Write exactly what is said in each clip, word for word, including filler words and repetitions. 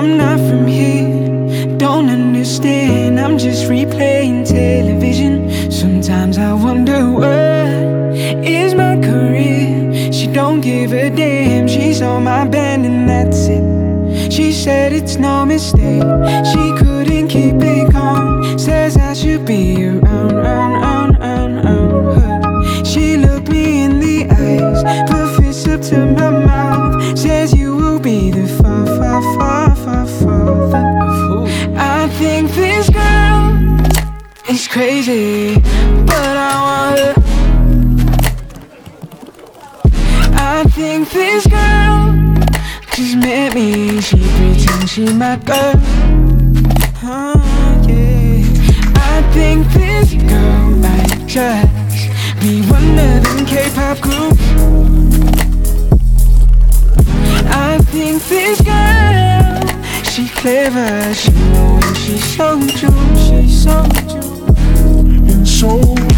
I'm not from here, don't understand. I'm just replaying television. Sometimes I wonder what is my career. She don't give a damn, she's on my band and that's it. She said it's no mistake, she couldn't keep it calm. Says I should be around, round, round, round, round her. She looked me in the eyes, put fists up to my mouth. Says you will be the far, far, far, far, father. I think this girl is crazy, but I want her. I think this girl just met me, she pretends she my girl. Oh, yeah. I think this girl might just be one of them K-pop groups. I think this girl, she clever, she know when she's so true, she's so true. And so,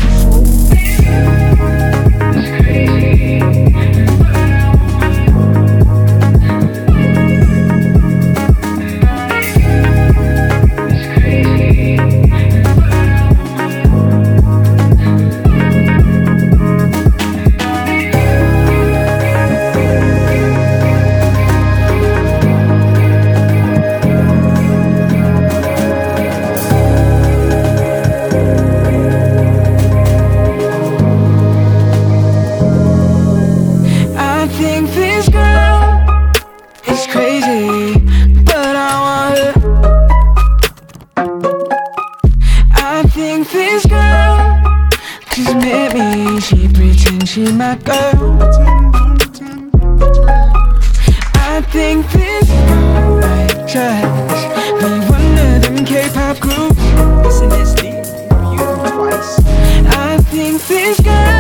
I think this girl is crazy, but I want her. I think this girl just met me, she pretends she my girl. I think this girl might just be one of them K-pop groups. Listen, this deep, you twice. I think this girl